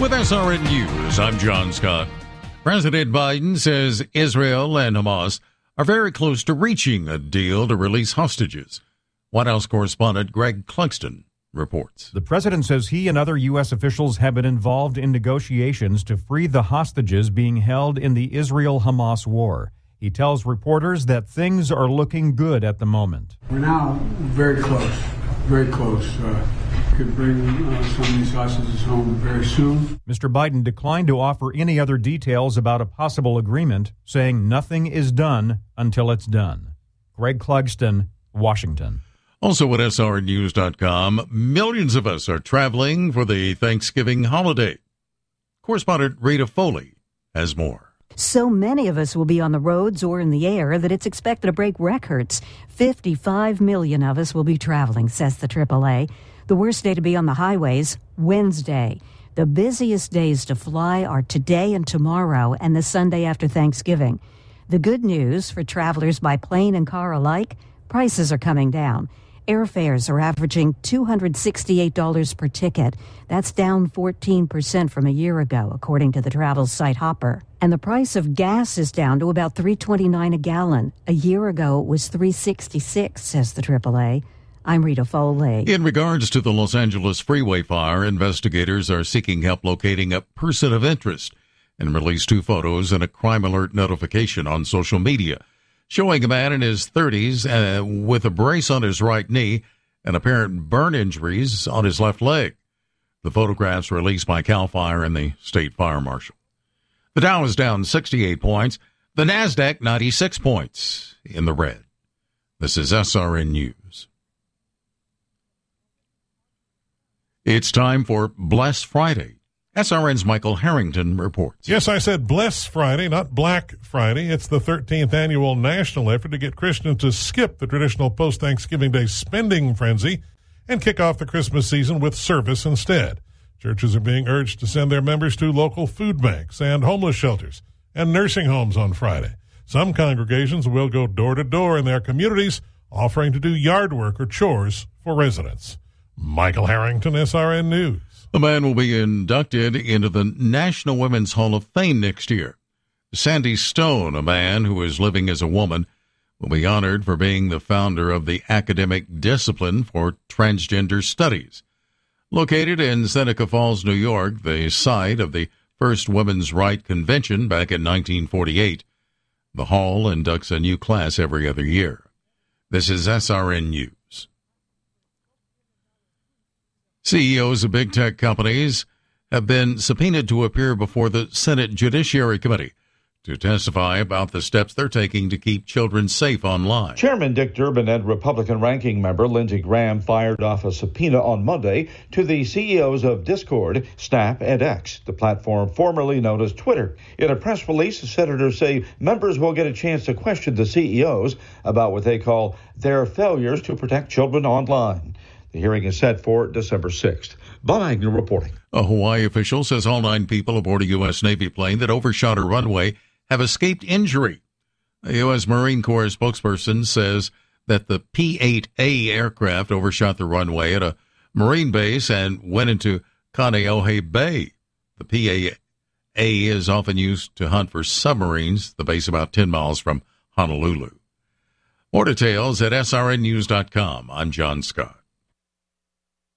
With SRN News, I'm John Scott. President Biden says Israel and Hamas are very close to reaching a deal to release hostages. White House correspondent Greg Clugston reports. The president says he and other U.S. officials have been involved in negotiations to free the hostages being held in the Israel-Hamas war. He tells reporters that things are looking good at the moment. We're now very close, very close. Could bring some of these hostages home very soon. Mr. Biden declined to offer any other details about a possible agreement, saying nothing is done until it's done. Greg Clugston, Washington. Also at SRNews.com, millions of us are traveling for the Thanksgiving holiday. Correspondent Rita Foley has more. So many of us will be on the roads or in the air that it's expected to break records. 55 million of us will be traveling, says the AAA. The worst day to be on the highways, Wednesday. The busiest days to fly are today and tomorrow and the Sunday after Thanksgiving. The good news for travelers by plane and car alike, prices are coming down. Airfares are averaging $268 per ticket. That's down 14% from a year ago, according to the travel site Hopper. And the price of gas is down to about $3.29 a gallon. A year ago, it was $3.66, says the AAA. I'm Rita Foley. In regards to the Los Angeles freeway fire, investigators are seeking help locating a person of interest and released 2 photos and a crime alert notification on social media showing a man in his 30s with a brace on his right knee and apparent burn injuries on his left leg. The photographs released by CAL FIRE and the State Fire Marshal. The Dow is down 68 points. The NASDAQ 96 points in the red. This is SRN News. It's time for Bless Friday. SRN's Michael Harrington reports. Yes, I said Bless Friday, not Black Friday. It's the 13th annual national effort to get Christians to skip the traditional post-Thanksgiving Day spending frenzy and kick off the Christmas season with service instead. Churches are being urged to send their members to local food banks and homeless shelters and nursing homes on Friday. Some congregations will go door to door in their communities, offering to do yard work or chores for residents. Michael Harrington, SRN News. A man will be inducted into the National Women's Hall of Fame next year. Sandy Stone, a man who is living as a woman, will be honored for being the founder of the academic discipline for transgender studies. Located in Seneca Falls, New York, the site of the first women's rights convention back in 1948, the hall inducts a new class every other year. This is SRN News. CEOs of big tech companies have been subpoenaed to appear before the Senate Judiciary Committee to testify about the steps they're taking to keep children safe online. Chairman Dick Durbin and Republican ranking member Lindsey Graham fired off a subpoena on Monday to the CEOs of Discord, Snap, and X, the platform formerly known as Twitter. In a press release, the senators say members will get a chance to question the CEOs about what they call their failures to protect children online. The hearing is set for December 6th. Bob Agnew reporting. A Hawaii official says all 9 people aboard a U.S. Navy plane that overshot a runway have escaped injury. A U.S. Marine Corps spokesperson says that the P-8A aircraft overshot the runway at a Marine base and went into Kaneohe Bay. The P-8A is often used to hunt for submarines, the base about 10 miles from Honolulu. More details at srnnews.com. I'm John Scott.